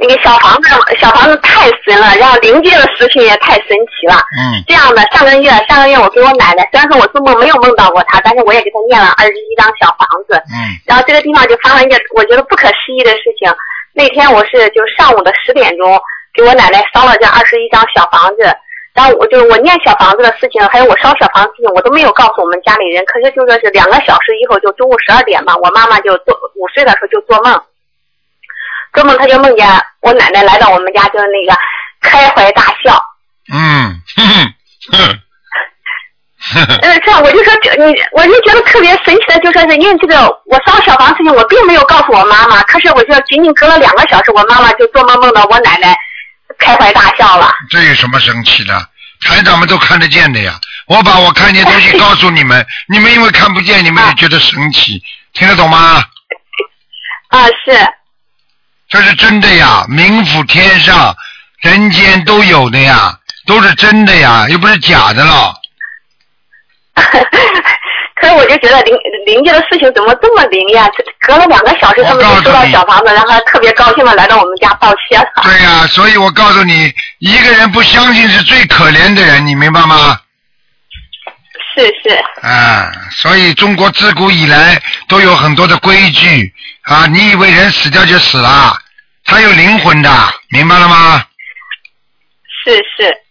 那个小房子太神了，然后灵界的事情也太神奇了。这样的，上个月我给我奶奶，虽然说我做梦没有梦到过她，但是我也给她念了21张小房子。然后这个地方就发生一件我觉得不可思议的事情。那天我是就上午的10点钟给我奶奶烧了这21张小房子，然后我念小房子的事情，还有我烧小房子的事情，我都没有告诉我们家里人。可是就说是2个小时以后，就中午12点嘛，我妈妈就午睡的时候就做梦，她就梦见我奶奶来到我们家，就是那个开怀大笑。这样我就说我就觉得特别神奇的，就说是因为这个我烧小房事情，我并没有告诉我妈妈，可是我就仅仅隔了2个小时，我妈妈就做梦到我奶奶开怀大笑了。 这有什么神奇的？台长们都看得见的呀，我把我看见东西告诉你们，你们因为看不见，你们也觉得神奇，听得懂吗？ 是。 这是真的呀，冥府天上人间都有的呀，都是真的呀，又不是假的了。 可是我就觉得灵界的事情怎么这么灵呀？隔了2个小时他们就收到小房子，然后特别高兴的来到我们家道歉了。 对呀，所以我告诉你，一个人不相信是最可怜的人，你明白吗？ 是。 所以中国自古以来都有很多的规矩啊，你以为人死掉就死了，他有灵魂的，明白了吗？ 是。